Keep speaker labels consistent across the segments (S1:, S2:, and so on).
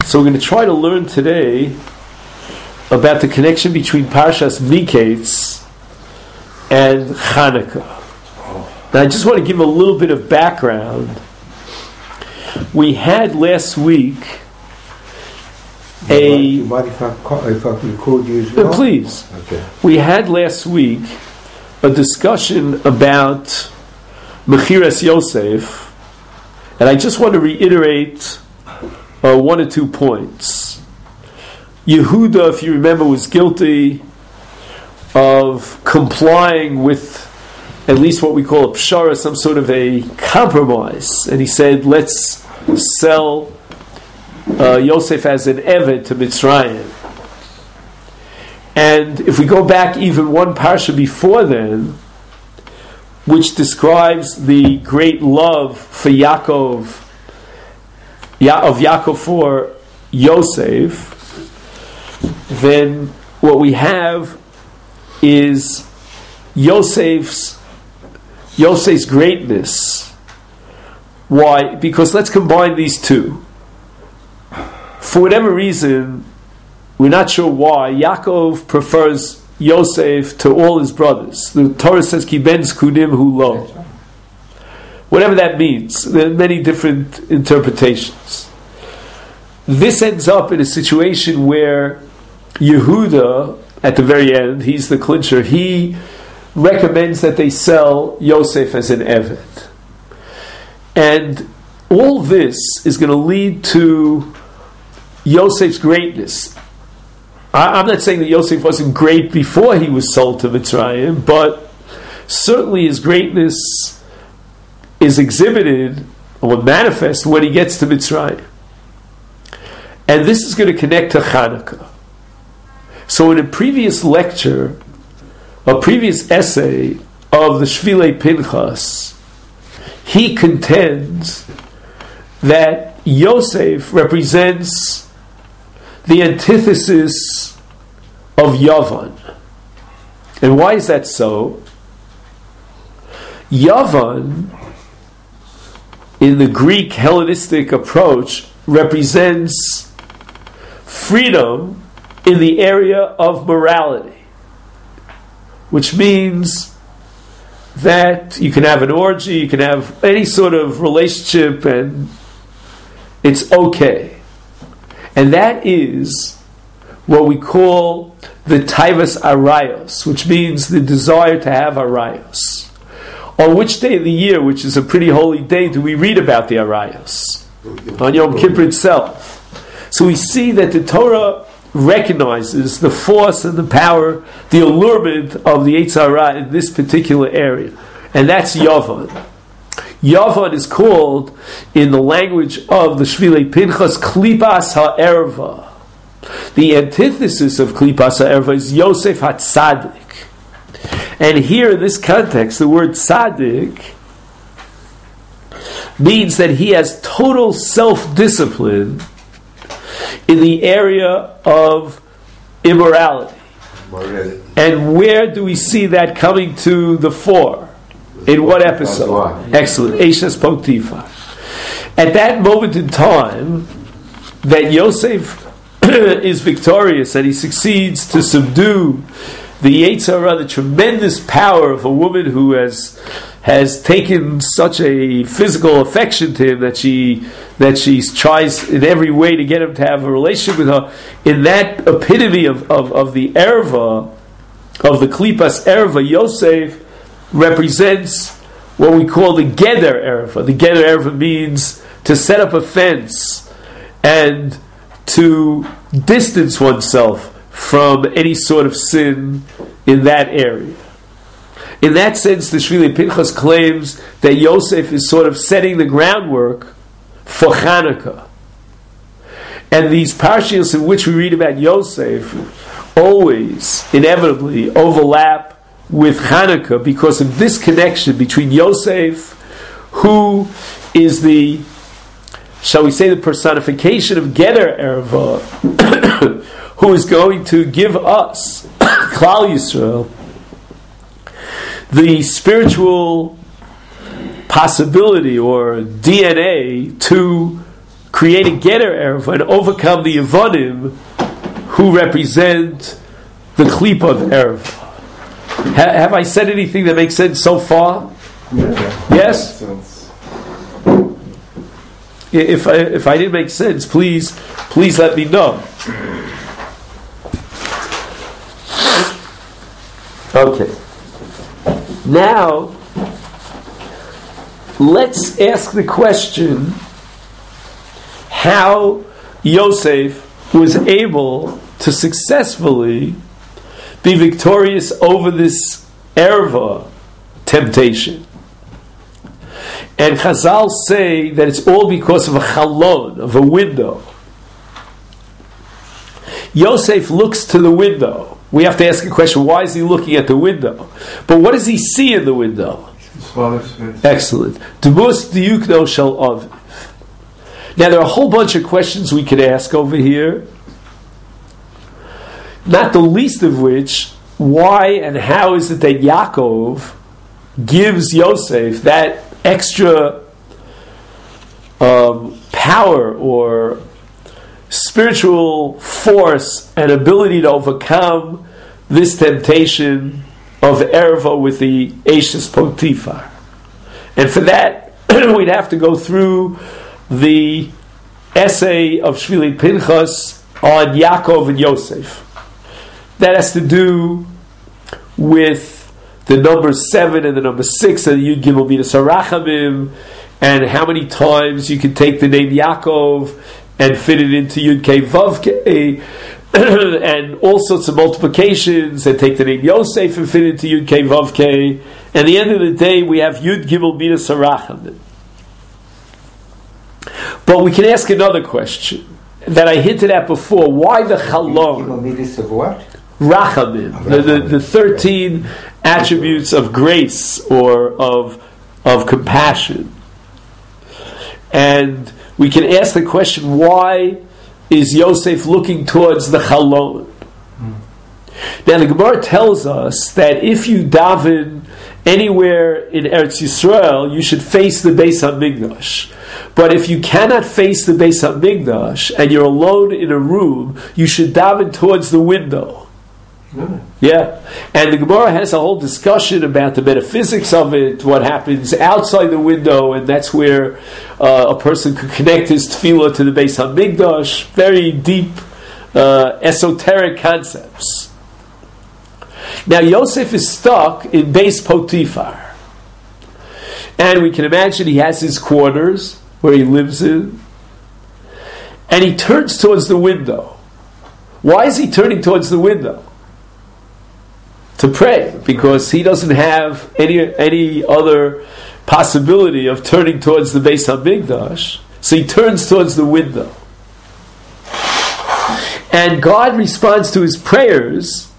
S1: So we're going to try to learn today about the connection between Parshas Miketz and Chanukah. Now I just want to give a little bit of background. We had last week
S2: if I record you as well?
S1: Please.
S2: Okay.
S1: We had last week a discussion about Mechiras Yosef, and I just want to reiterate one or 2 points. Yehuda, if you remember, was guilty of complying with at least what we call a pshara, some sort of a compromise. And he said, let's sell Yosef as an eved to Mitzrayim. And if we go back even one parsha before then, which describes the great love for Yaakov, of Yaakov for Yosef, then what we have is Yosef's greatness. Why? Because let's combine these two. For whatever reason, we're not sure why, Yaakov prefers Yosef to all his brothers. The Torah says, Ki ben zkunim hu lo. Whatever that means. There are many different interpretations. This ends up in a situation where Yehuda, at the very end, he's the clincher, he recommends that they sell Yosef as an eved. And all this is going to lead to Yosef's greatness. I'm not saying that Yosef wasn't great before he was sold to Mitzrayim, but certainly his greatness is exhibited or manifest when he gets to Mitzrayim. And this is going to connect to Chanukah. So in a previous lecture, a previous essay of the Shvilei Pinchas, he contends that Yosef represents the antithesis of Yavan. And why is that so? Yavan, in the Greek Hellenistic approach, represents freedom in the area of morality, which means that you can have an orgy, you can have any sort of relationship, and it's okay. And that is what we call the taivas arayos, which means the desire to have arayos. On which day of the year, which is a pretty holy day, do we read about the arayos? On Yom Kippur itself. So we see that the Torah recognizes the force and the power, the allurement of the Yetzer Hara in this particular area. And that's Yavan. Yavan is called, in the language of the Shvilei Pinchas, Klipas HaErva. The antithesis of Klipas HaErva is Yosef HaTzadik. And here in this context, the word Tzadik means that he has total self-discipline in the area of immorality. And where do we see that coming to the fore? In what episode? Excellent. Eishes Potiphar. At that moment in time, that Yosef is victorious and he succeeds to subdue the Yetzer Hara, the tremendous power of a woman who has taken such a physical affection to him that she tries in every way to get him to have a relationship with her. In that epitome of the erva, of the klipas erva, Yosef represents what we call the geder erva. The geder erva means to set up a fence and to distance oneself from any sort of sin in that area. In that sense, the Shvilei Pinchas claims that Yosef is sort of setting the groundwork for Chanukah. And these parshas in which we read about Yosef always, inevitably, overlap with Chanukah because of this connection between Yosef, who is the, shall we say, the personification of Geder Erva, who is going to give us, Klal Yisrael, the spiritual possibility or DNA to create a Geter Erva and overcome the Yevonim who represent the Klipa of Erva. Have I said anything that makes sense so far?
S2: Yeah.
S1: Yes? If I didn't make sense, please let me know. Okay. Now, let's ask the question how Yosef was able to successfully be victorious over this erva temptation. And Chazal say that it's all because of a chalon, of a window. Yosef looks to the window. We have to ask a question, why is he looking at the window? But what does he see in the window?
S2: His father's face.
S1: Excellent. Debus diukno shel aviv. Now there are a whole bunch of questions we could ask over here. Not the least of which, why and how is it that Yaakov gives Yosef that extra power or spiritual force and ability to overcome this temptation of erva with the Eshes Potifar? And for that, we'd have to go through the essay of Shvili Pinchas on Yaakov and Yosef. That has to do with the number 7 and the number 6 and the Yud Gimel Midas HaRachamim, and how many times you can take the name Yaakov and fit it into Yud Kei Vav Kei, and all sorts of multiplications, and take the name Yosef and fit it into Yud Kei Vav Kei. And at the end of the day, we have Yud Gimel Midas HaRachamim. But we can ask another question that I hinted at before. Why the Chalon?
S2: Gimel Midas of what?
S1: Rachamim, the 13 attributes of grace or of compassion. And we can ask the question, why is Yosef looking towards the Chalon? Now the Gemara tells us that if you daven anywhere in Eretz Yisrael, you should face the Beis HaMikdash. But if you cannot face the Beis HaMikdash and you're alone in a room, you should daven towards the window. Yeah, and the Gemara has a whole discussion about the metaphysics of it, what happens outside the window, and that's where a person could connect his tefillah to the Beis HaMikdash. Very deep, esoteric concepts. Now Yosef is stuck in Beis Potifar, and we can imagine he has his quarters where he lives in, and he turns towards the window. Why is he turning towards the window? To pray, because he doesn't have any other possibility of turning towards the Beis HaMikdash, so he turns towards the window. And God responds to his prayers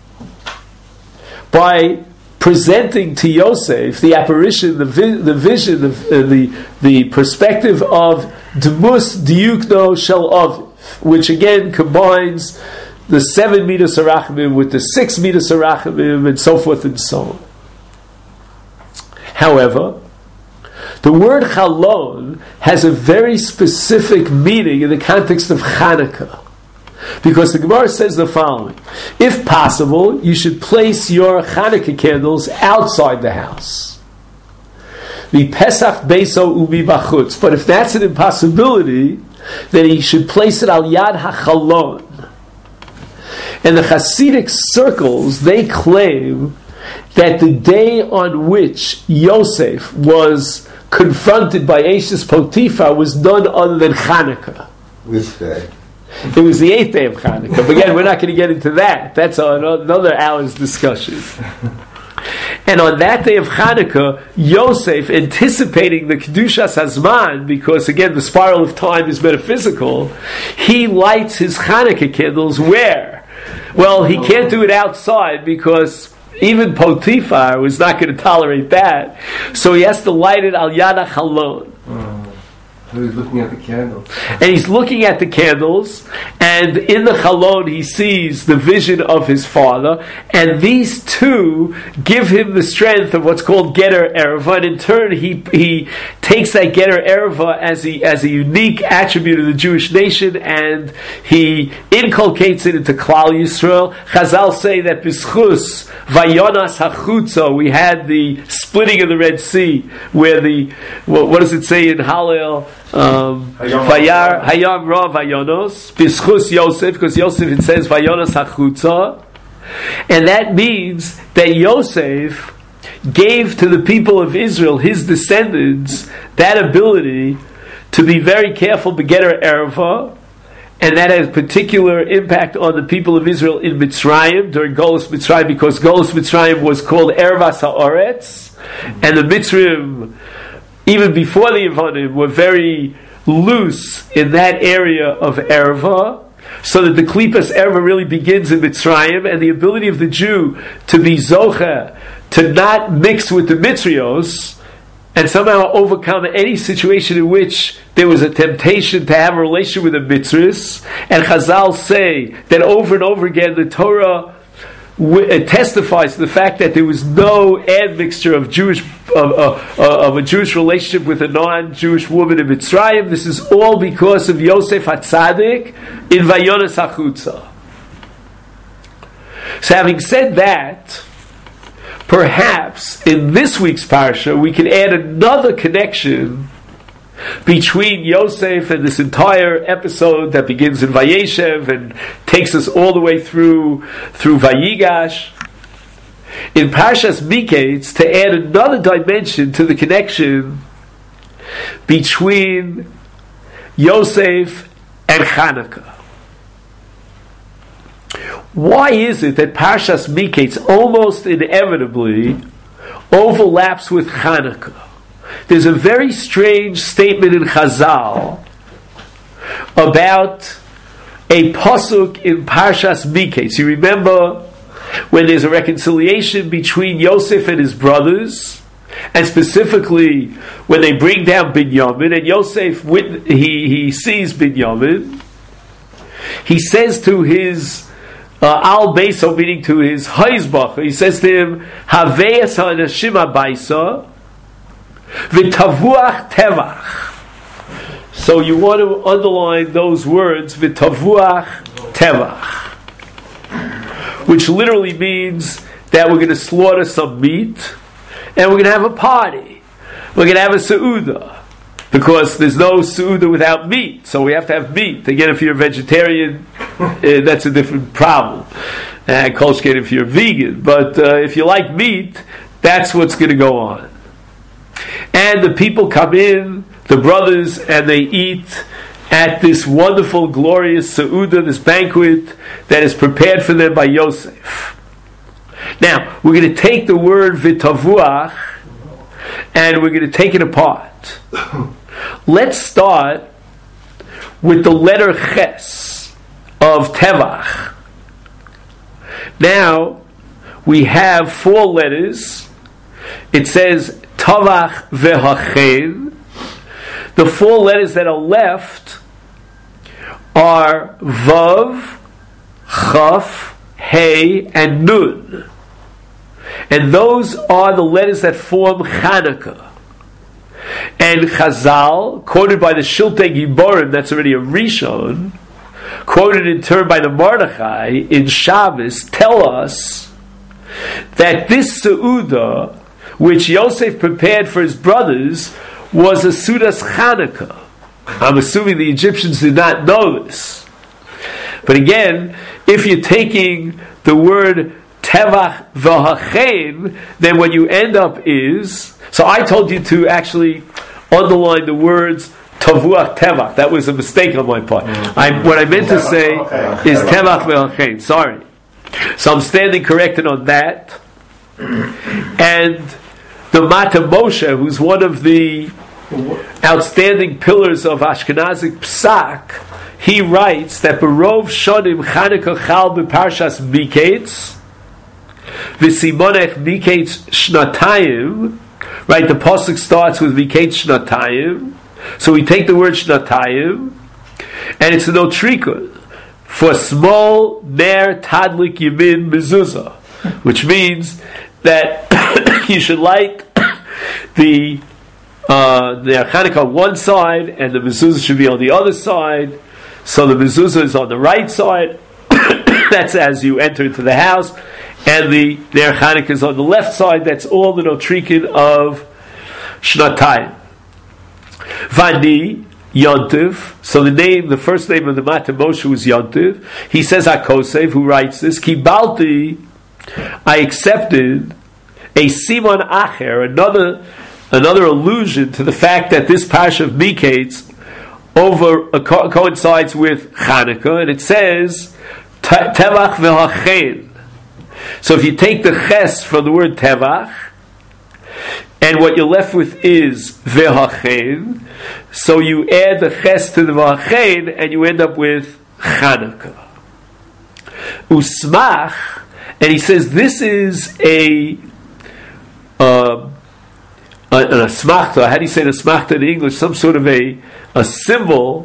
S1: by presenting to Yosef the apparition, the vision, the perspective of Dmus Diukno Shel Aviv, which again combines the 7 Midas HaRachamim with the 6 Midas HaRachamim, and so forth and so on. However, the word Chalon has a very specific meaning in the context of Hanukkah, because the Gemara says the following: if possible, you should place your Hanukkah candles outside the house. The Pesach Beiso Ubi Bachutz. But if that's an impossibility, then he should place it al Yad HaChalon. And the Hasidic circles, they claim that the day on which Yosef was confronted by Eshes Potifar was none other than Hanukkah.
S2: Which day?
S1: It was the 8th day of Hanukkah. But again, we're not going to get into that. That's another hour's discussion. And on that day of Hanukkah, Yosef, anticipating the Kedushas Hazman, because again the spiral of time is metaphysical, he lights his Hanukkah candles where? Well, he can't do it outside because even Potifar was not going to tolerate that. So he has to light it al Yad HaChalon.
S2: So he's looking at the candles.
S1: And he's looking at the candles, and in the chalon he sees the vision of his father, and these two give him the strength of what's called Geter Erva, and in turn he takes that Geter Erva as a unique attribute of the Jewish nation, and he inculcates it into Klal Yisrael. Chazal say that B'schus Vayonas Hachutza, we had the splitting of the Red Sea, where what does it say in Hallel? Vayar Hayam Ra Vayonos B'schus Yosef, because Yosef, it says Vayonas Hachutza, and that means that Yosef gave to the people of Israel, his descendants, that ability to be very careful begetter erva, and that has particular impact on the people of Israel in Mitzrayim during Golus Mitzrayim, because Golus Mitzrayim was called Ervas Haaretz, and the Mitzrayim, even before the Yevanim, were very loose in that area of Erva, so that the Klipas Erva really begins in Mitzrayim, and the ability of the Jew to be Zocha, to not mix with the Mitzrios, and somehow overcome any situation in which there was a temptation to have a relationship with the Mitzris. And Chazal say that over and over again the Torah testifies to the fact that there was no admixture of a Jewish relationship with a non-Jewish woman in Mitzrayim. This is all because of Yosef HaTzadik in Vayonas HaChutza. So having said that, perhaps in this week's parsha we can add another connection between Yosef and this entire episode that begins in Vayeshev and takes us all the way through Vayigash. In Parshas Miketz, to add another dimension to the connection between Yosef and Chanukah. Why is it that Parshas Miketz almost inevitably overlaps with Chanukah? There's a very strange statement in Chazal about a pasuk in Parshas Miketz. You remember when there's a reconciliation between Yosef and his brothers, and specifically when they bring down Binyamin, and Yosef he sees Binyamin. He says to his Al Beiso, meaning to his Haizbach, he says to him, Haveas ha'anashim ha'baisa v'tavuach tevach. So you want to underline those words, v'tavuach tevach, which literally means that we're going to slaughter some meat and we're going to have a party. We're going to have a seudah, because there's no seudah without meat, so we have to have meat. Again, if you're a vegetarian, that's a different problem. And kolshken if you're vegan, but if you like meat, that's what's going to go on. And the people come in, the brothers, and they eat at this wonderful, glorious seudah, this banquet that is prepared for them by Yosef. Now, we're going to take the word v'tavuach and we're going to take it apart. Let's start with the letter Ches of Tevach. Now, we have 4 letters. It says Tavach ve'hachen. The 4 letters that are left are Vav, Chaf, Hey, and Nun. And those are the letters that form Chanukah. And Chazal, quoted by the Shiltei Giborim, that's already a Rishon, quoted in turn by the Mordechai in Shabbos, tell us that this Seudah, which Yosef prepared for his brothers, was a Seudas Chanukah. I'm assuming the Egyptians did not know this. But again, if you're taking the word Tevach v'hachen, then what you end up is, so I told you to actually underline the words Tavuach Tevach. That was a mistake on my part. What I meant to say is Tevach v'hachen. Sorry. So I'm standing corrected on that. And the Mata Moshe, who's one of the outstanding pillars of Ashkenazic Psak, he writes that Berov Shonim Chanukah Chal b'Parshas Miketz V'Simonech Miketz Shnatayim. Right, the pasuk starts with Miketz Shnatayim. So we take the word shnatayim, and it's an otrika for small ner tadlik yamin mezuzah, which means that you should light the Chanukah on one side and the mezuzah should be on the other side. So the mezuzah is on the right side. That's as you enter into the house, and the ner Chanukah is on the left side. That's all the notrikin of shnatayim. Vani Yontiv. So the first name of the Matan Moshe was Yontiv. He says Hakosev, who writes this, Kibalti, I accepted a Simon Acher, another allusion to the fact that this parsha of Miketz coincides with Chanukah, and it says Tevach v'hachein. So if you take the ches from the word Tevach, and what you're left with is v'hachein, so you add the ches to the v'hachein, and you end up with Chanukah. Usmach, and he says this is an asmachta. How do you say an asmachta in English? Some sort of a symbol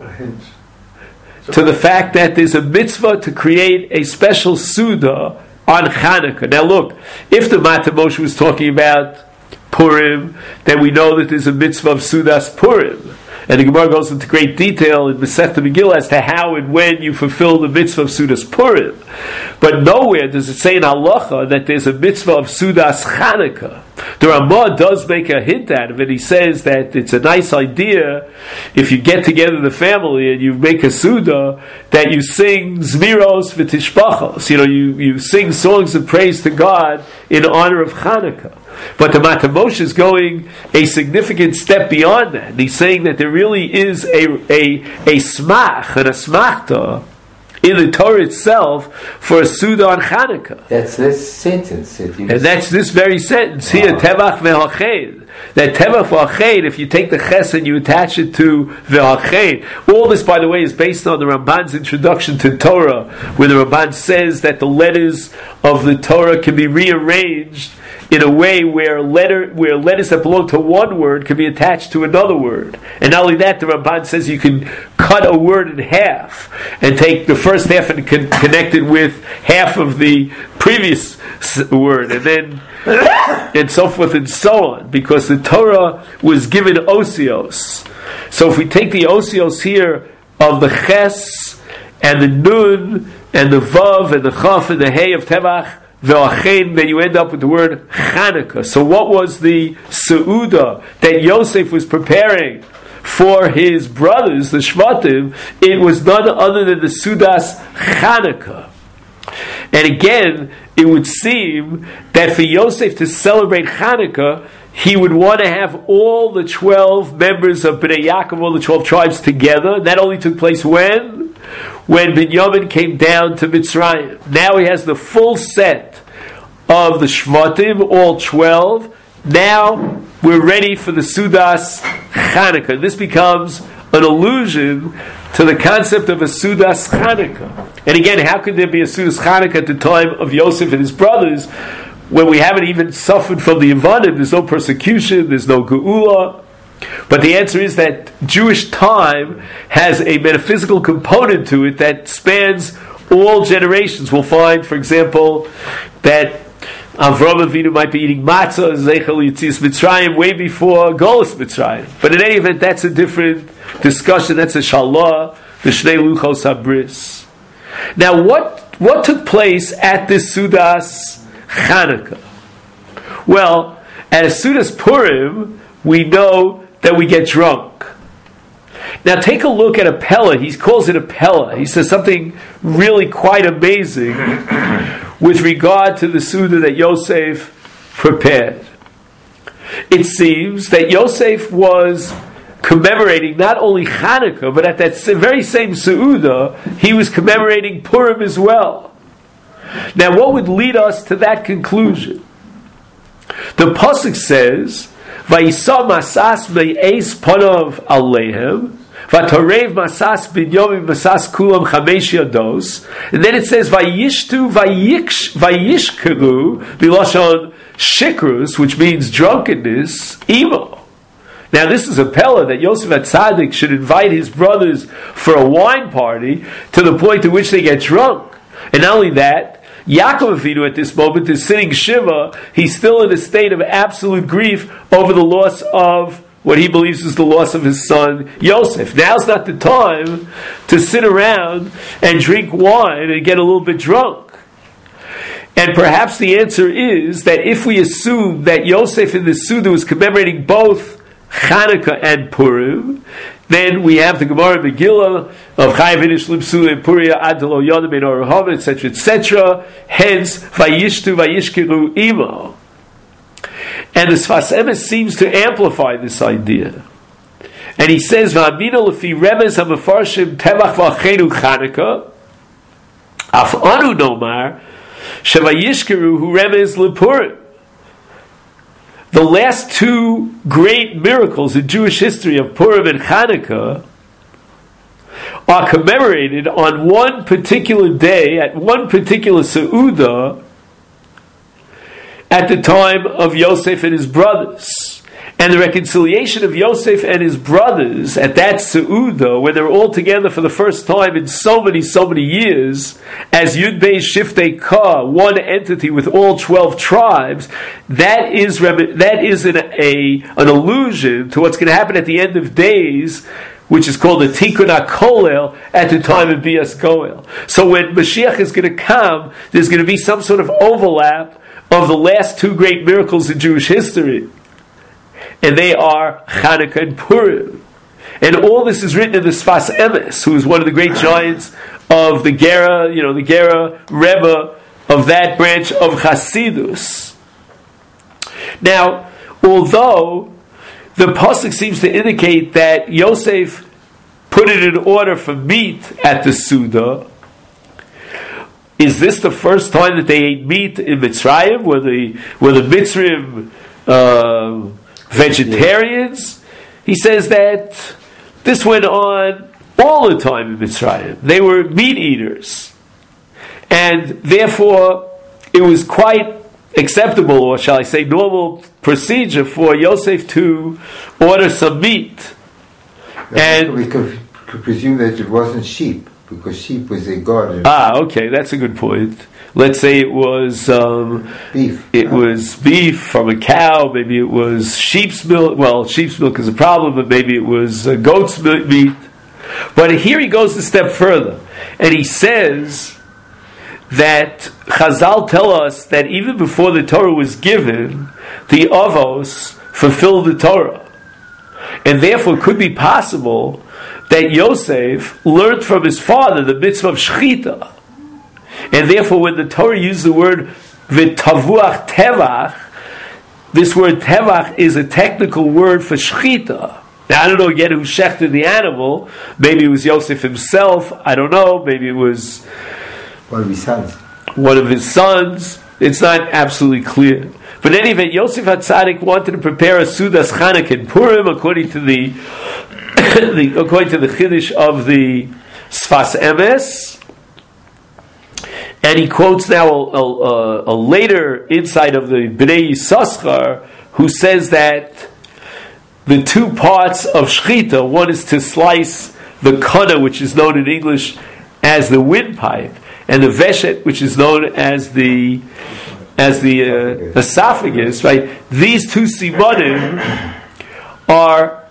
S1: to the fact that there's a mitzvah to create a special Suda on Chanukah. Now look, if the Matan Moshe was talking about Purim, then we know that there's a mitzvah of Sudas Purim. And the Gemara goes into great detail in Masechta Megillah as to how and when you fulfill the mitzvah of Sudas Purim. But nowhere does it say in Halacha that there's a mitzvah of Sudas Chanukah. The Ramah does make a hint out of it. He says that it's a nice idea if you get together the family and you make a Suda, that you sing Zmiros v'tishbachos. You sing songs of praise to God in honor of Chanukah. But the Matan Moshe is going a significant step beyond that. And he's saying that there really is a smach, an asmachta, in the Torah itself for a Suda on Chanukah.
S2: That's this sentence.
S1: And that's this very sentence here, Tevach ve'hachein. That Tevach ve'hachein, if you take the ches and you attach it to ve'hachein, all this, by the way, is based on the Ramban's introduction to Torah, where the Ramban says that the letters of the Torah can be rearranged in a way where letters that belong to one word can be attached to another word. And not only that, the Ramban says you can cut a word in half and take the first half and connect it with half of the previous word, and then and so forth and so on, because the Torah was given osios. So if we take the osios here of the ches and the nun and the vav and the chaf and the hey of Tevach, then you end up with the word Chanukah. So what was the Seuda that Yosef was preparing for his brothers, the Shvatim? It was none other than the Sudas Chanukah. And again, it would seem that for Yosef to celebrate Chanukah, he would want to have all the 12 members of Bnei Yaakov, all the 12 tribes together. And that only took place when Binyamin came down to Mitzrayim. Now he has the full set of the Shvatim, all 12. Now we're ready for the Sudas Chanukah. This becomes an allusion to the concept of a Sudas Chanukah. And again, how could there be a Sudas Chanukah at the time of Yosef and his brothers when we haven't even suffered from the Yevanim? There's no persecution, there's no Geula. But the answer is that Jewish time has a metaphysical component to it that spans all generations. We'll find, for example, that Avraham Avinu might be eating matzah, Zeichel Yetzias Mitzrayim, way before Golus Mitzrayim. But in any event, that's a different discussion. That's a shalah, the Shnei Luchos HaBris. Now, what took place at this Sudas Chanukah? Well, at a Sudas Purim, we know that we get drunk. Now take a look at a Pella. He calls it a Pella. He says something really quite amazing with regard to the Suda that Yosef prepared. It seems that Yosef was commemorating not only Chanukah, but at that very same Suda, he was commemorating Purim as well. Now what would lead us to that conclusion? The Pasuk says, Vayisa masas me'es panov aleihem, v'tarev masas binyomim masas kulam chamesh yados, and then it says Vayishtu vayishkeru bilashon shikrus, which means drunkenness, imo. Now this is a pella that Yosef HaTzadik should invite his brothers for a wine party to the point at which they get drunk. And not only that, Yaakov Avinu at this moment is sitting Shiva. He's still in a state of absolute grief over the loss of what he believes is the loss of his son Yosef. Now's not the time to sit around and drink wine and get a little bit drunk. And perhaps the answer is that if we assume that Yosef in the Suda was commemorating both Chanukah and Purim, then we have the Gemara Megillah of Chayav Inish Limsula and Puria Adelo Yodam and Orahov, etc., etc. Hence, Vayishtu Vayishkiru Imo. And the Sfas Emes seems to amplify this idea. And he says, V'amino lefi remez ha'mefarshim tevach v'achenu Chanukah, af anu nomar, shevayishkeru hu remez lepurim. The last two great miracles in Jewish history of Purim and Chanukah are commemorated on one particular day, at one particular Seudah, at the time of Yosef and his brothers. And the reconciliation of Yosef and his brothers at that Seudah, when they're all together for the first time in so many years, as Yud Beis Shiftei Ka, one entity with all 12 tribes, that is an allusion to what's going to happen at the end of days, which is called the Tikkun HaKolel at the time of Bias Goel. So when Mashiach is going to come, there's going to be some sort of overlap of the last two great miracles in Jewish history. And they are Chanukah and Purim. And all this is written in the Sfas Emes, who is one of the great giants of the Gera, the Gera Rebbe of that branch of Chasidus. Now, although the pasuk seems to indicate that Yosef put it in order for meat at the Suda, is this the first time that they ate meat in Mitzrayim? Were the Mitzrayim vegetarians? He says that this went on all the time in Mitzrayim. They were meat eaters. And therefore, it was quite acceptable, or shall I say normal procedure for Yosef to order some meat. And
S2: we could presume that it wasn't sheep, because sheep was a god.
S1: Okay, that's a good point. Let's say it was
S2: beef.
S1: It was beef from a cow. Maybe it was sheep's milk. Well, sheep's milk is a problem, but maybe it was goat's meat. But here he goes a step further, and he says that Chazal tell us that even before the Torah was given, the Avos fulfilled the Torah, and therefore it could be possible that Yosef learned from his father the mitzvah of shechita. And therefore, when the Torah used the word v'tavuach tevach, this word tevach is a technical word for shechita. Now, I don't know again who shechted the animal. Maybe it was Yosef himself. I don't know. Maybe it was
S2: one
S1: of his sons. It's not absolutely clear. But in any event, Yosef HaTzadik wanted to prepare a Sudas Chanukah and Purim according to the Chiddush of the Sfas Emes. And he quotes now a later insight of the Bnei Yissaschar, who says that the two parts of shechita, one is to slice the kana, which is known in English as the windpipe, and the veshet, which is known as the esophagus. Right? These two simanim are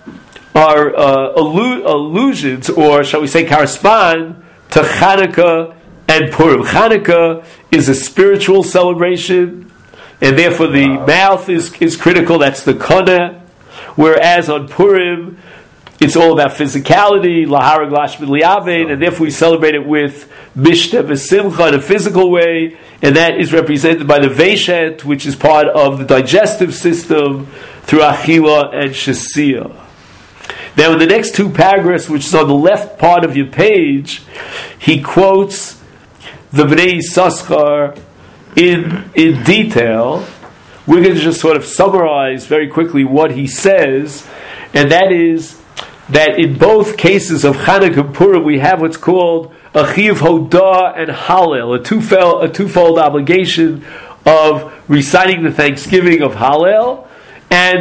S1: allusions, or shall we say, correspond to Chanukah and Purim. Chanukah is a spiritual celebration, and therefore the mouth is critical. That's the kana. Whereas on Purim, it's all about physicality, laharag lashmid liavein, and therefore we celebrate it with mishta v'simcha in a physical way, and that is represented by the veshet, which is part of the digestive system through achila and shesiyah. Now, in the next two paragraphs, which is on the left part of your page, he quotes the Bnei Yissaschar in detail. We're going to just sort of summarize very quickly what he says, and that is that in both cases of Chanukah and Purim, we have what's called a chiyuv hodah and hallel, a twofold obligation of reciting the thanksgiving of hallel, and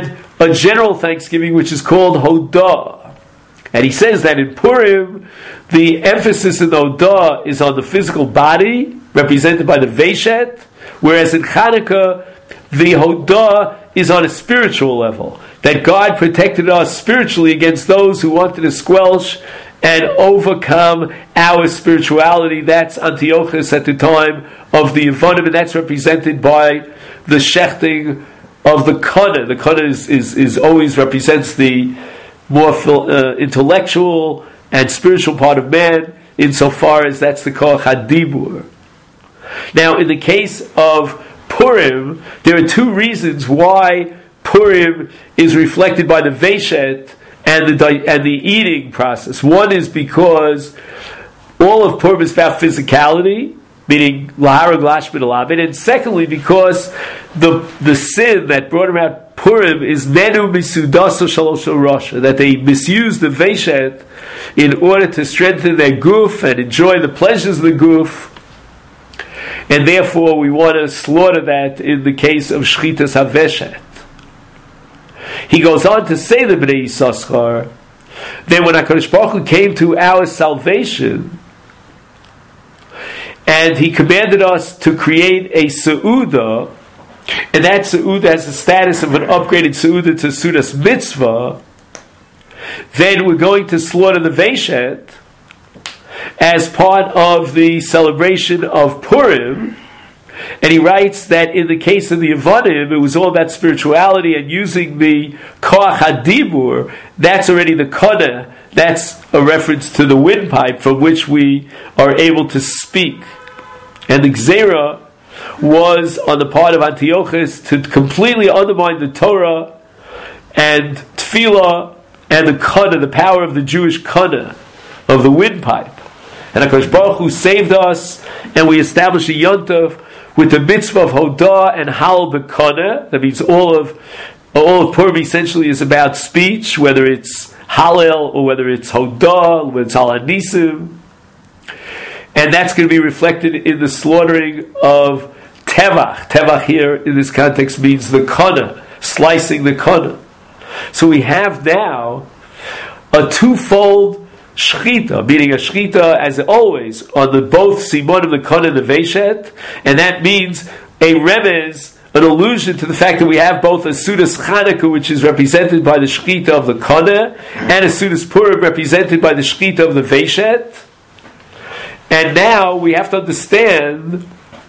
S1: a general thanksgiving which is called Hodah. And he says that in Purim, the emphasis in the Hodah is on the physical body, represented by the Veshet, whereas in Chanukah, the Hodah is on a spiritual level, that God protected us spiritually against those who wanted to squelch and overcome our spirituality. That's Antiochus at the time of the Yevonim, and that's represented by the shechting of the Kana. The Kana is always represents the more intellectual and spiritual part of man, insofar as that's the Koach HaDibur. Now, in the case of Purim, there are two reasons why Purim is reflected by the Veshet and the eating process. One is because all of Purim is about physicality, meaning Laharag Lashmin Alabed, and secondly because the sin that brought about Purim is Nenu Misudaso Shalosh Rosh, that they misuse the Veshet in order to strengthen their goof and enjoy the pleasures of the goof. And therefore, we want to slaughter that in the case of Shchitas HaVeshet. He goes on to say the Bnei Yisachar that when HaKadosh Baruch Hu came to our salvation, and He commanded us to create a Seudah, and that Seudah has the status of an upgraded Seudah to Seudas Mitzvah, then we're going to slaughter the Veshet as part of the celebration of Purim. And he writes that in the case of the Yevonim, it was all about spirituality and using the Koach HaDibur. That's already the Kana. That's a reference to the windpipe from which we are able to speak. And the Gzera was on the part of Antiochus to completely undermine the Torah and Tefillah and the Kana, the power of the Jewish Kana, of the windpipe. And HaKadosh Baruch Hu saved us, and we established a Yontav with the mitzvah of Hodah and Hal B'Kana. That means all of Purim essentially is about speech, whether it's Hallel or whether it's Hodah, whether it's Al Hanisim. And that's going to be reflected in the slaughtering of Tevach. Tevach here in this context means the Kana, slicing the Kana. So we have now a twofold Shchita, meaning a Shchita, as always, on the both Simon of the Kana and the Veshet, and that means a remez, an allusion to the fact that we have both a Seudas Chanukah, which is represented by the Shchita of the Kana, and a Seudas Purim represented by the Shchita of the Veshet. And now we have to understand,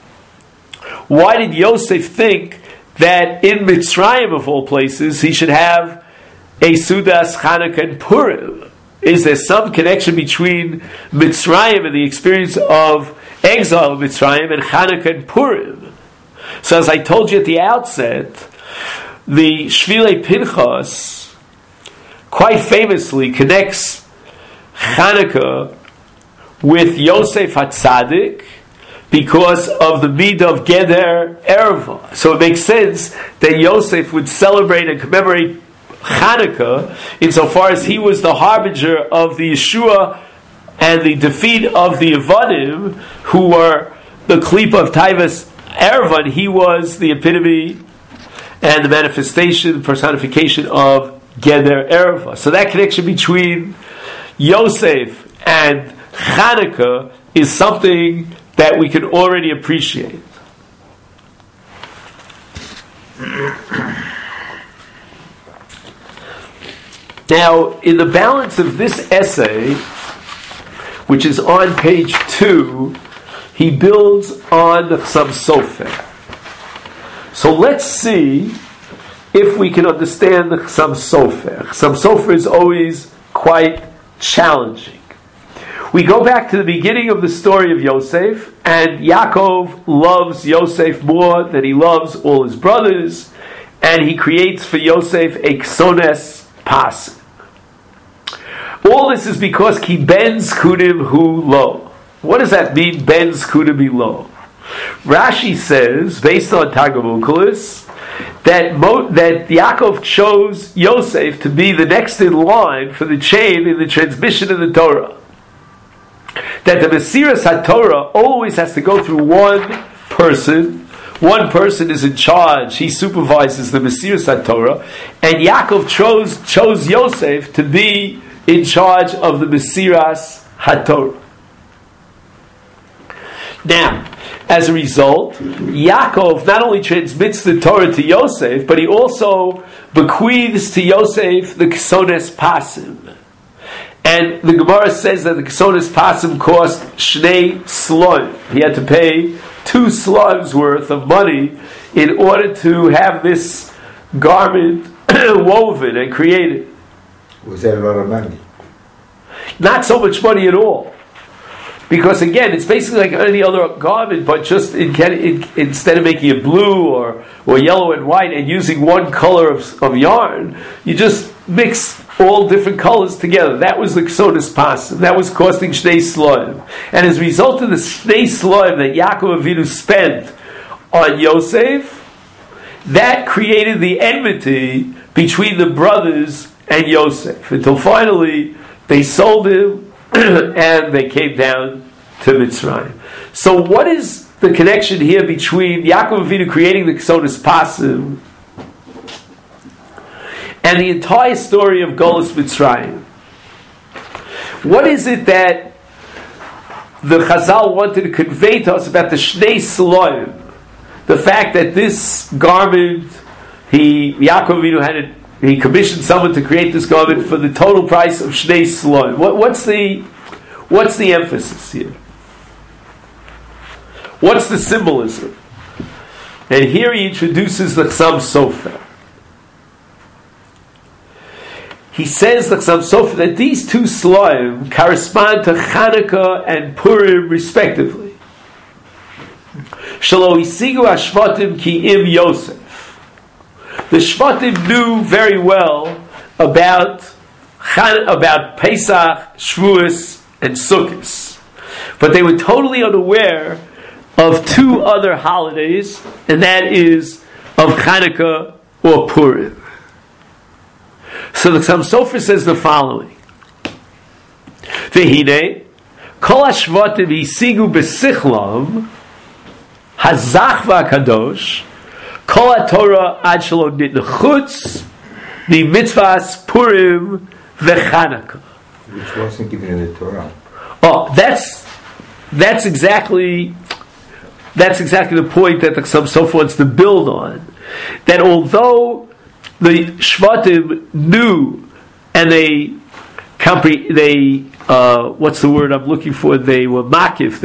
S1: why did Yosef think that in Mitzrayim, of all places, he should have a Seudas Chanukah and Purim? Is there some connection between Mitzrayim and the experience of exile of Mitzrayim and Chanukah and Purim? So as I told you at the outset, the Shvilei Pinchas quite famously connects Chanukah with Yosef HaTzadik because of the midah of Geder Erva. So it makes sense that Yosef would celebrate and commemorate Chanukah insofar as he was the harbinger of the Yeshua and the defeat of the Yevonim, who were the Klipa of Taivas Ervan. He was the epitome and the manifestation, the personification of Geder Erva. So that connection between Yosef and Chanukah is something that we can already appreciate. Now, in the balance of this essay, which is on page 2, he builds on the Chassam Sofer. So let's see if we can understand the Chassam Sofer. Chassam Sofer is always quite challenging. We go back to the beginning of the story of Yosef, and Yaakov loves Yosef more than he loves all his brothers, and he creates for Yosef a Ksones Pas. All this is because Ki Ben Zkunim Hu Lo. What does that mean, Ben Zkunim Hu Lo? Rashi says, based on Targum Onkelos, that Yaakov chose Yosef to be the next in line for the chain in the transmission of the Torah. That the Mesiras HaTorah always has to go through one person, one person is in charge, he supervises the Mesiras HaTorah, and Yaakov chose Yosef to be in charge of the Mesiras HaTorah. Now, as a result, Yaakov not only transmits the Torah to Yosef, but he also bequeaths to Yosef the Kesones Pasim. And the Gemara says that the Kesones Pasim cost Shnei Sloim. He had to pay 2 sloims worth of money in order to have this garment woven and created.
S2: Was that a lot of money?
S1: Not so much money at all. Because again, it's basically like any other garment, but just instead of making it blue or yellow and white and using one color of yarn, you just mix all different colors together. That was the Kesones Pasim. That was costing Shnei Sloim. And as a result of the Shnei Sloim that Yaakov Avinu spent on Yosef, that created the enmity between the brothers and Yosef, until finally they sold him and they came down to Mitzrayim. So what is the connection here between Yaakov Avinu creating the Kesones Pasim and the entire story of Golus Mitzrayim? What is it that the Chazal wanted to convey to us about the Shnei Sloim? The fact that this garment, Yaakov Avinu he commissioned someone to create this garment for the total price of Shnei Sloim. What's the emphasis here? What's the symbolism? And here he introduces the Chassam Sofer. He says, the Chassam Sofer, that these 2 Sloim correspond to Chanukah and Purim respectively. Shelo isigu hashvatim ki im Yosef. The Shvatim knew very well about Pesach, Shavuos, and Sukkot, but they were totally unaware of 2 other holidays, and that is of Chanukah or Purim. So the Chassam Sofer says the following: V'hinei kol hashvatim hisigu b'sichlam hazach v'akadosh kol haTorah ad shelo nitnechutz the mitzvahs Purim v'Chanukah,
S2: which wasn't given in the Torah.
S1: Oh, that's exactly the point that the Chassam Sofer wants to build on. That although the Shvatim knew and they what's the word I'm looking for? They were makif.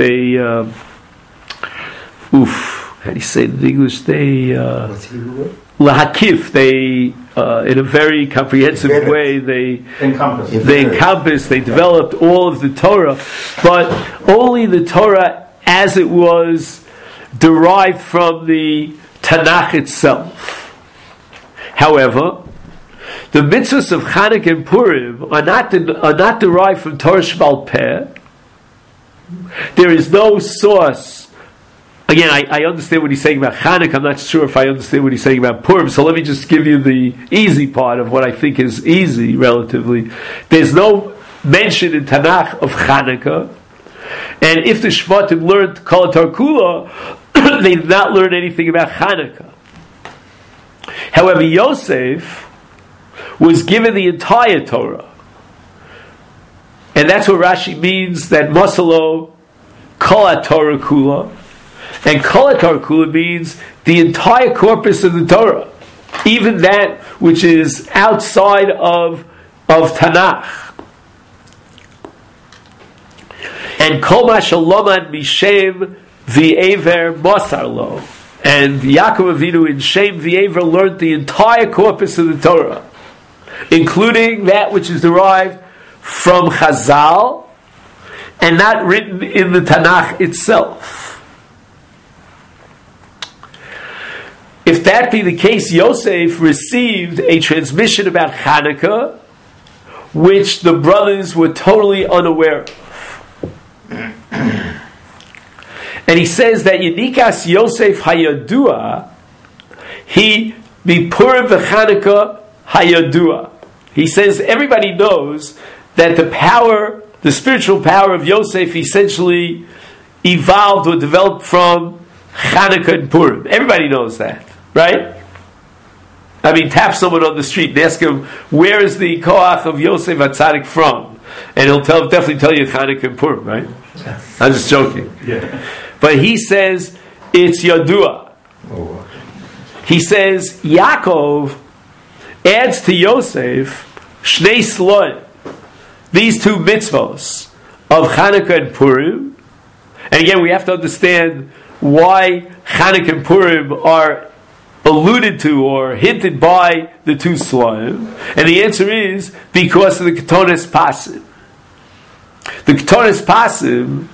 S1: How do you say it in English?
S2: What's Hebrew word?
S1: Lahakif. They in a very comprehensive way they encompassed. They developed all of the Torah, but only the Torah as it was derived from the Tanakh itself. However, the mitzvahs of Chanukah and Purim are not derived from Torah Shebal Peh. There is no source. Again, I understand what he's saying about Chanukah. I'm not sure if I understand what he's saying about Purim. So let me just give you the easy part of what I think is easy, relatively. There's no mention in Tanakh of Chanukah. And if the Shvatim learned Kol HaTorah Kula, they did not learn anything about Chanukah. However, Yosef was given the entire Torah. And that's what Rashi means that Masalo Kol HaTorah Kula. And Kol HaTorah Kula means the entire corpus of the Torah. Even that which is outside of Tanakh. And Kol Mashalomad Mishem V'Ever Mosar Lo. And Yaakov Avinu in Shem V'Ever learned the entire corpus of the Torah, including that which is derived from Chazal and not written in the Tanakh itself. If that be the case, Yosef received a transmission about Chanukah, which the brothers were totally unaware of. And he says that Yenikas Yosef Hayadua, he Bipurim v'Chanukah Hayadua. He says everybody knows that the spiritual power of Yosef essentially evolved or developed from Chanukah and Purim. Everybody knows that, right? I mean, tap someone on the street and ask him, where is the koach of Yosef HaTzadik from? And he'll definitely tell you Chanukah and Purim, right? I'm just joking.
S3: Yeah.
S1: But he says, it's Yadua. He says, Yaakov adds to Yosef Shnei Sloim, these two mitzvos of Chanukah and Purim. And again, we have to understand why Chanukah and Purim are alluded to or hinted by the two Sloim. And the answer is because of the Ketones Pasim. The Ketones Pasim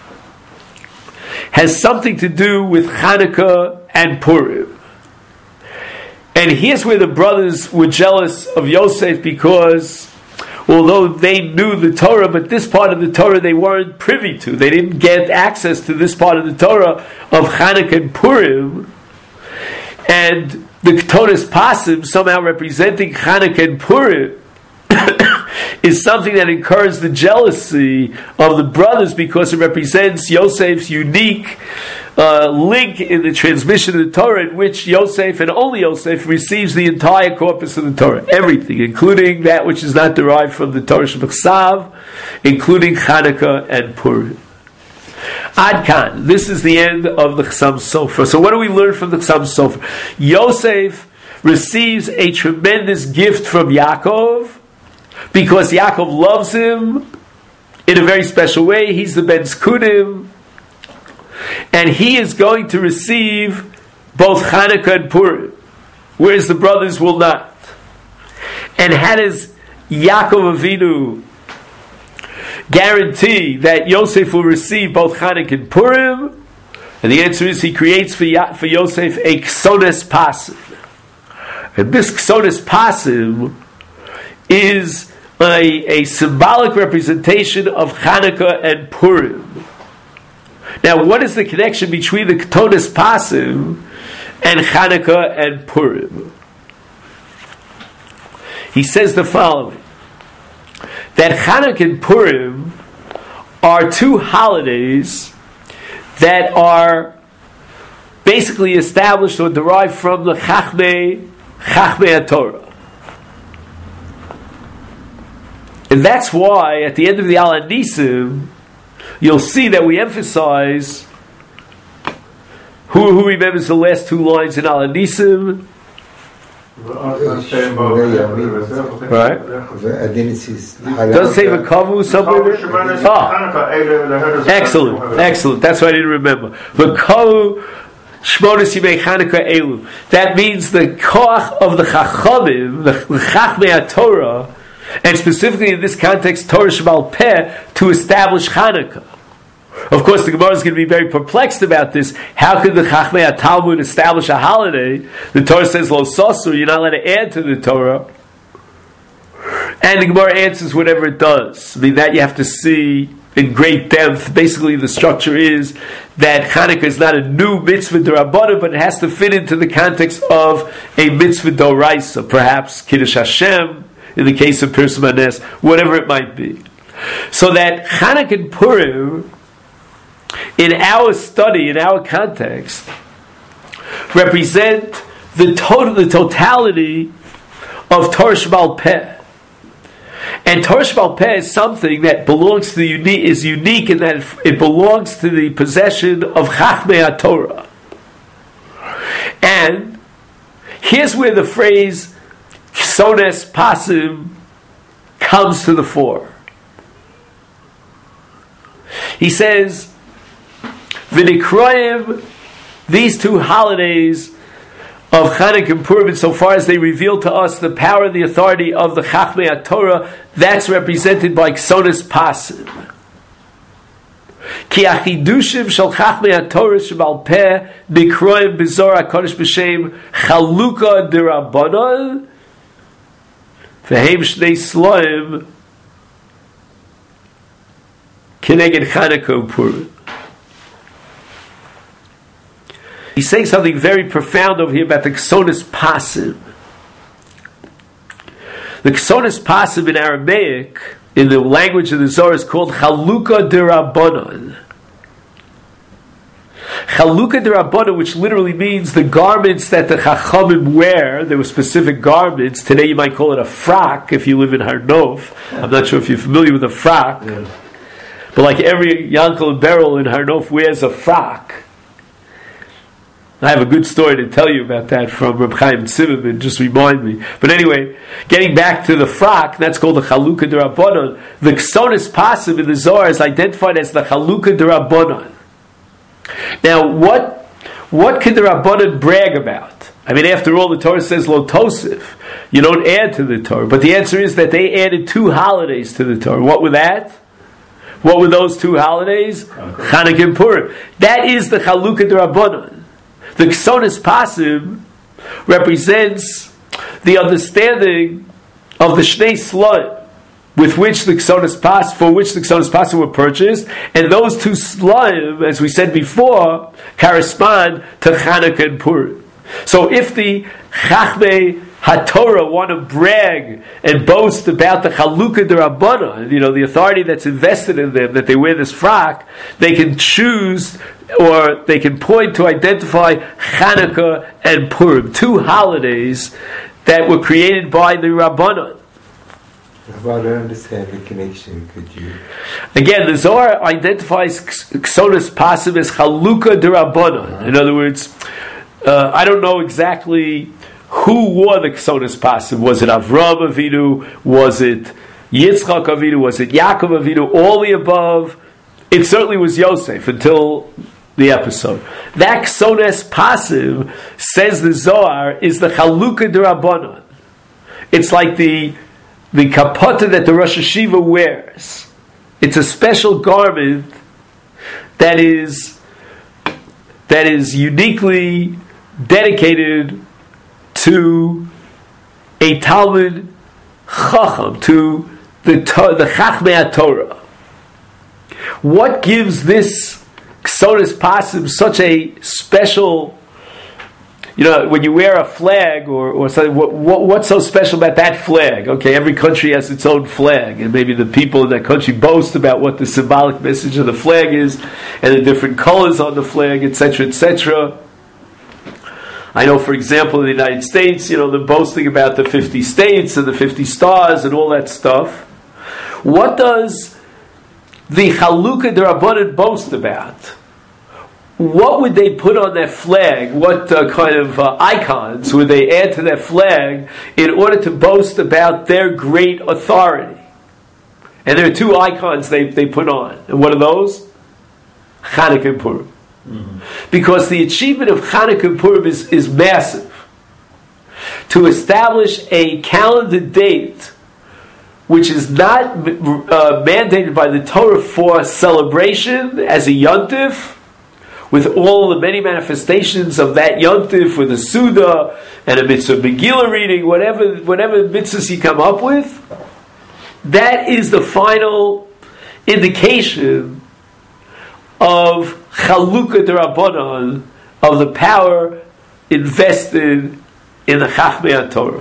S1: has something to do with Chanukah and Purim. And here's where the brothers were jealous of Yosef, because although they knew the Torah, but this part of the Torah they weren't privy to. They didn't get access to this part of the Torah of Chanukah and Purim. And the Ketones Pasim, somehow representing Chanukah and Purim, is something that incurs the jealousy of the brothers, because it represents Yosef's unique link in the transmission of the Torah, in which Yosef, and only Yosef, receives the entire corpus of the Torah. Everything, including that which is not derived from the Torah Shebechsav, including Chanukah and Purim. Ad Kan. This is the end of the Chassam Sofer. So what do we learn from the Chassam Sofer? Yosef receives a tremendous gift from Yaakov, because Yaakov loves him in a very special way. He's the Ben Zkunim, and he is going to receive both Chanukah and Purim, whereas the brothers will not. And how does Yaakov Avinu guarantee that Yosef will receive both Chanukah and Purim? And the answer is he creates for Yosef a Ksones Pasim. And this Ksones Pasim is a symbolic representation of Chanukah and Purim. Now, what is the connection between the Ketones Pasim and Chanukah and Purim? He says the following, that Chanukah and Purim are two holidays that are basically established or derived from the Chachmei HaTorah. And that's why at the end of the Al Nisim, you'll see that we emphasize, who remembers the last two lines in Al Nisim? Right? Does it say V'kavu somewhere? Excellent. That's what I didn't remember. V'kavu Shmones Yimei Chanukah Elu. That means the koach of the Chachamim, the Chachmei HaTorah, and specifically in this context, Torah Sheba'al Peh, to establish Chanukah. Of course, the Gemara is going to be very perplexed about this. How could the Chachmei HaTalmud establish a holiday? The Torah says, Lo Sosur, you're not allowed to add to the Torah. And the Gemara answers whatever it does. I mean, that you have to see in great depth. Basically, the structure is that Chanukah is not a new mitzvah d'Rabbanan, but it has to fit into the context of a mitzvah d'Oraisa, perhaps Kiddush Hashem, in the case of Pirsum HaNes, whatever it might be. So that Chanukah and Purim, in our study, in our context, represent the totality of Torah Sheba'al Peh. And Torah Sheba'al Peh is something that belongs to is unique in that it belongs to the possession of Chachmei HaTorah. And here's where the phrase Ksones Pasim comes to the fore. He says, V'nikroim, these two holidays of Chanukah and Purim, insofar as they reveal to us the power and the authority of the Chachmei HaTorah, that's represented by Ksones Pasim. Ki achidushim shel Chachmei HaTorah sheba'al peh nikroim b'Zohar HaKadosh b'shem Chalukah d'Rabbanan v'heim shnei sloim keneged Chanukah and Purim. He's saying something very profound over here about the Ksones Pasim. The Ksones Pasim in Aramaic, in the language of the Zohar, is called Chalukah d'Rabbanan. Chalukah D'Rabbanan, which literally means the garments that the Chachamim wear. There were specific garments. Today you might call it a frock if you live in Har Nof. I'm not sure if you're familiar with a frock. Yeah. But like every Yankel and Beryl in Har Nof wears a frock. I have a good story to tell you about that from Reb Chaim Zimmerman, just remind me. But anyway, getting back to the frock, that's called the Chalukah D'Rabbanan. The Ksonis Pasim in the Zohar is identified as the Chalukah D'Rabbanan. Now, what can the Rabbanan brag about? I mean, after all, the Torah says Lo Tosif. You don't add to the Torah. But the answer is that they added 2 holidays to the Torah. What were that? What were those 2 holidays? Chanukah and Purim. That is the Chalukah D'Rabbanan. The Ksonis Pasim represents the understanding of the Shnei Slaim with which the Ksonis Pasim were purchased, and those 2 Slaim, as we said before, correspond to Chanukah and Purim. So if the Chachmei HaTorah want to brag and boast about the Chalukah D'Rabbanan, the authority that's invested in them, that they wear this frock, they can choose or they can point to identify Chanukah and Purim, 2 holidays that were created by the Rabbanan.
S2: I don't understand the connection, could you?
S1: Again, the Zohar identifies Ksonis Pasim as Chalukah D'Rabbanan. In other words, I don't know exactly who wore the Ksonis Pasim. Was it Avram Avinu? Was it Yitzchak Avinu? Was it Yaakov Avinu? All the above. It certainly was Yosef until the episode. That Ksonis Pasim, says the Zohar, is the Chalukah D'Rabbanan. It's like the kapota that the Rosh Hashiva wears. It's a special garment that is uniquely dedicated to a Talmud Chacham, to the Chachmei HaTorah. What gives this Ksonis Pasim such a special, when you wear a flag or something, what's so special about that flag? Okay, every country has its own flag, and maybe the people in that country boast about what the symbolic message of the flag is, and the different colors on the flag, etc., etc. I know, for example, in the United States, they're boasting about the 50 states and the 50 stars and all that stuff. What does the Chalukah D'Rabbanan boast about? What would they put on their flag? What kind of icons would they add to their flag in order to boast about their great authority? And there are 2 icons they put on. And what are those? Chanukah and Purim. Mm-hmm. Because the achievement of Chanukah and Purim is massive. To establish a calendar date which is not mandated by the Torah for celebration as a yontif, with all the many manifestations of that yontif, with a Suda and a mitzvah Megillah reading, whatever mitzvahs you come up with, that is the final indication of Chalukah D'Rabbanan, of the power invested in the Chachmei HaTorah.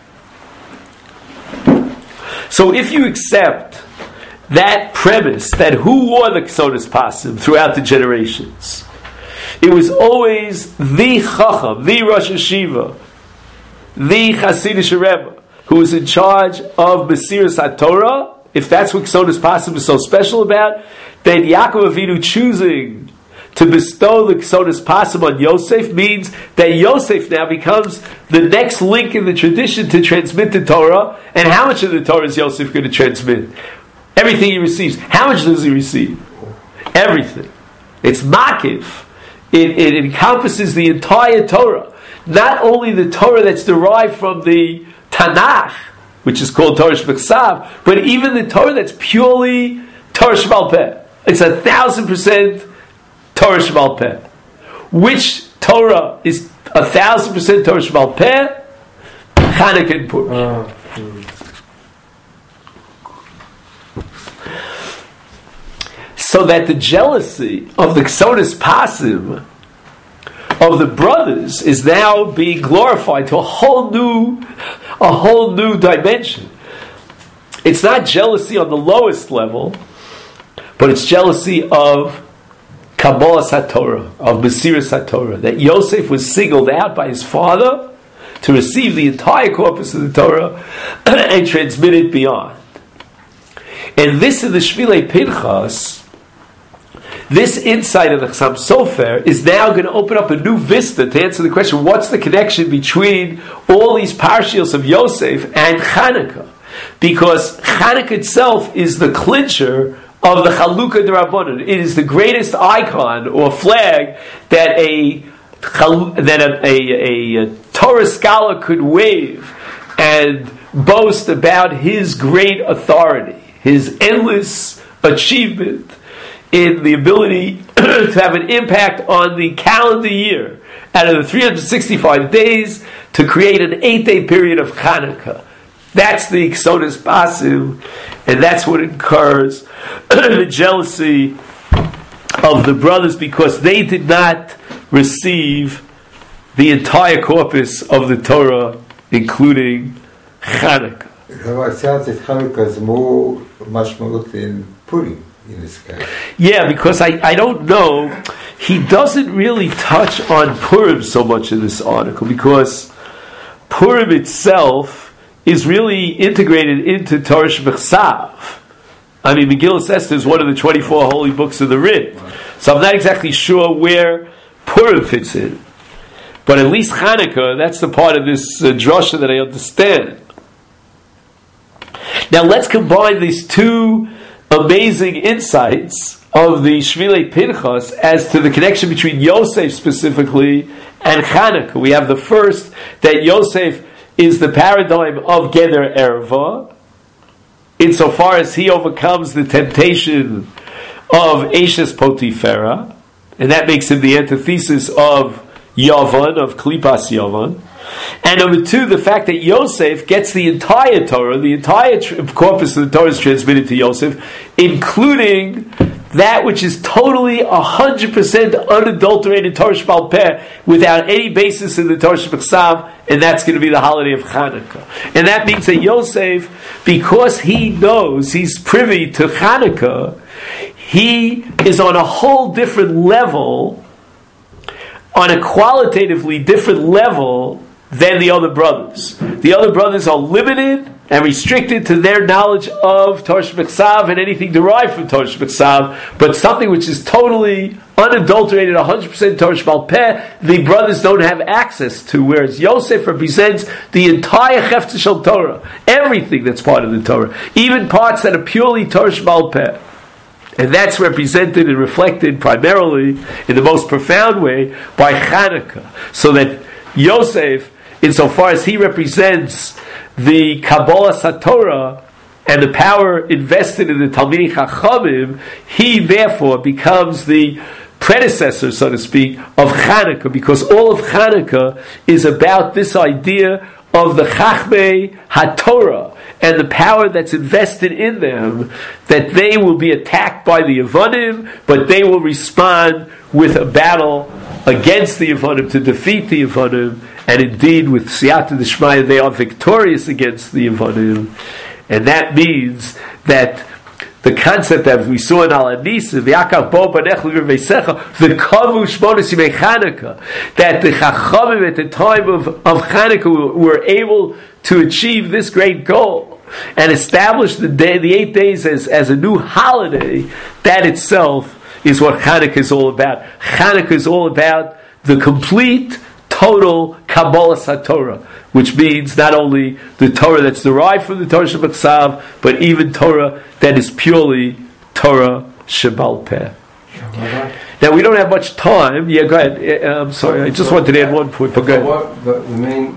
S1: So if you accept that premise, that who wore the Ksonis Pasim throughout the generations, it was always the Chacham, the Rosh Hashiva, the Hasidic Rebbe, who was in charge of Mesiras HaTorah. If that's what Ksonis Pasim is so special about, then Yaakov Avinu choosing to bestow the Ksonis Pasim on Yosef means that Yosef now becomes the next link in the tradition to transmit the Torah. And how much of the Torah is Yosef going to transmit? Everything he receives. How much does he receive? Everything. It's makif. It encompasses the entire Torah. Not only the Torah that's derived from the Tanakh, which is called Torah Shebechsav, but even the Torah that's purely Torah Shebal Peh. It's 1,000% Torah Shebal Peh. Which Torah is 1,000% Torah Shebal Peh? Chanukah and Purim. So that the jealousy of the Ksonis Pasim of the brothers is now being glorified to a whole new dimension. It's not jealousy on the lowest level, but it's jealousy of Kabbalah HaTorah, of Mesiras HaTorah, that Yosef was singled out by his father to receive the entire corpus of the Torah and transmit it beyond. And this in the Shvilei Pinchas, this insight of the Chassam Sofer is now going to open up a new vista to answer the question, what's the connection between all these parshios of Yosef and Chanukah? Because Chanukah itself is the clincher of the Chalukah D'Rabbanan. It is the greatest icon or flag that a Torah scholar could wave and boast about his great authority, his endless achievement in the ability to have an impact on the calendar year out of the 365 days to create an 8-day period of Chanukah. That's the Iksonis Basim, and that's what incurs the jealousy of the brothers because they did not receive the entire corpus of the Torah, including Chanukah.
S2: It sounds that Chanukah is more mashmalut than Purim in this case.
S1: Yeah, because I don't know. He doesn't really touch on Purim so much in this article because Purim itself is really integrated into Torah Shebechsav. I mean, Megillas Esther is one of the 24 holy books of the Rit. So I'm not exactly sure where Purim fits in. But at least Chanukah, that's the part of this drasha that I understand. Now let's combine these two amazing insights of the Shvilei Pinchas as to the connection between Yosef specifically and Chanukah. We have the first, that Yosef is the paradigm of Geder Erva, insofar as he overcomes the temptation of Eshes Potifera, and that makes him the antithesis of Yavan, of Klipas Yavan. And number two, the fact that Yosef gets the entire Torah, the entire corpus of the Torah is transmitted to Yosef, including that which is totally 100% unadulterated Torah Sheba'al Peh, without any basis in the Torah Shebechsav, and that's going to be the holiday of Chanukah. And that means that Yosef, because he knows, he's privy to Chanukah, he is on a whole different level, on a qualitatively different level than the other brothers. The other brothers are limited and restricted to their knowledge of Torah Shebechsav and anything derived from Torah Shebechsav, but something which is totally unadulterated, 100% Torah Sheba'al Peh, the brothers don't have access to, whereas Yosef represents the entire Chefetz Shel Torah, everything that's part of the Torah, even parts that are purely Torah Sheba'al Peh. And that's represented and reflected primarily in the most profound way by Chanukah. So that Yosef, insofar as he represents the Kabbalah HaTorah and the power invested in the Talmidei Chachamim, he therefore becomes the predecessor, so to speak, of Chanukah, because all of Chanukah is about this idea of the Chachmei HaTorah and the power that's invested in them, that they will be attacked by the Yevonim, but they will respond with a battle against the Yevonim to defeat the Yevonim, and indeed with Siyata D'Shmaya they are victorious against the Yevonim, and that means that the concept that we saw in Al Anisa, the Akav Bo Banech L'Gir Veisecha, the Kavu Shmonos Yimei Chanukah, that the Chachamim at the time of Chanukah were able to achieve this great goal and establish the 8 days as a new holiday. That itself is what Chanukah is all about. Chanukah is all about the complete, total Kabbalah HaTorah, which means not only the Torah that's derived from the Torah Shebechsav, but even Torah that is purely Torah Sheba'al Peh. Now we don't have much time. Yeah, go ahead. I'm sorry, I just wanted to add one point, but go ahead.
S3: The main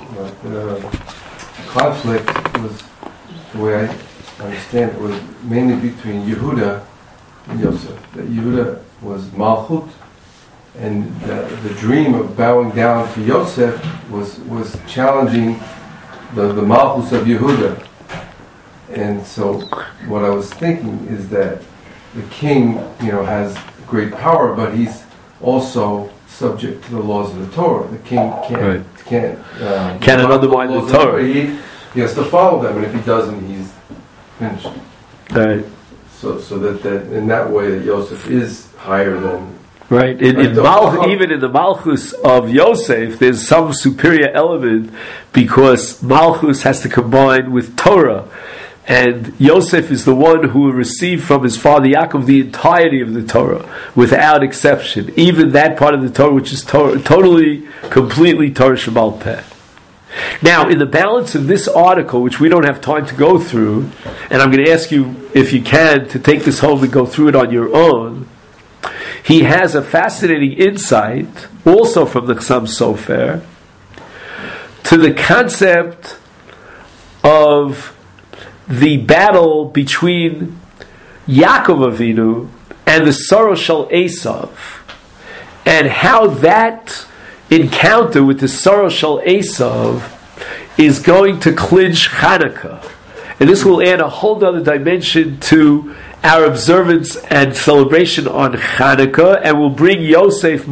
S3: conflict was, the way I understand it, was mainly between Yehuda and Yosef. That Yehuda was Malchut, and the dream of bowing down to Yosef was challenging the Malchus of Yehuda. And so what I was thinking is that the king, has great power, but he's also subject to the laws of the Torah. The king cannot
S1: undermine the Torah.
S3: He has to follow them, and if he doesn't, he's finished.
S1: Right.
S3: So that in that way, that Yosef is higher than
S1: Right, even in the Malchus of Yosef, there's some superior element because Malchus has to combine with Torah, and Yosef is the one who will receive from his father Yaakov the entirety of the Torah, without exception. Even that part of the Torah which is totally, completely Torah Shemal Peh. Now, in the balance of this article, which we don't have time to go through, and I'm going to ask you, if you can, to take this home and go through it on your own, he has a fascinating insight, also from the Chassam Sofer, to the concept of the battle between Yaakov Avinu and the Sorrow Shel Esav, and how that encounter with the Sorrow Shel Esav is going to clinch Hanukkah. And this will add a whole other dimension to our observance and celebration on Hanukkah, and will bring Yaakov,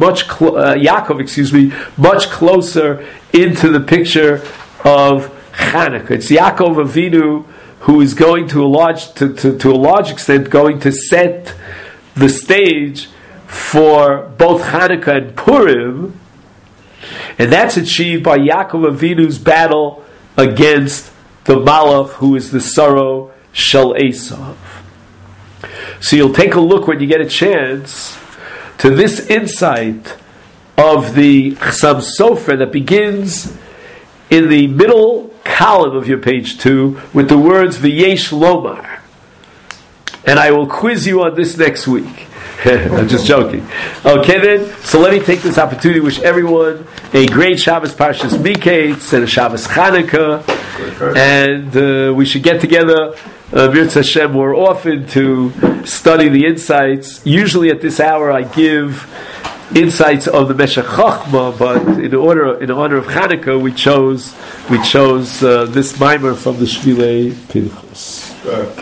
S1: much closer into the picture of Hanukkah. It's Yaakov Avinu who is going to a large extent going to set the stage for both Hanukkah and Purim, and that's achieved by Yaakov Avinu's battle against the Malach, who is the Sorrow Shel Esav. So you'll take a look when you get a chance to this insight of the Chassam Sofer that begins in the middle column of your page 2 with the words V'yesh Lomar. And I will quiz you on this next week. I'm just joking. Okay then, so let me take this opportunity to wish everyone a great Shabbos Parshas Miketz and a Shabbos Chanukah, and we should get together Mirz Hashem more often to study the insights. Usually at this hour I give insights of the Meshech Chochmah, but in honor of Chanukah we chose this mimer from the Shvilei Pinchas.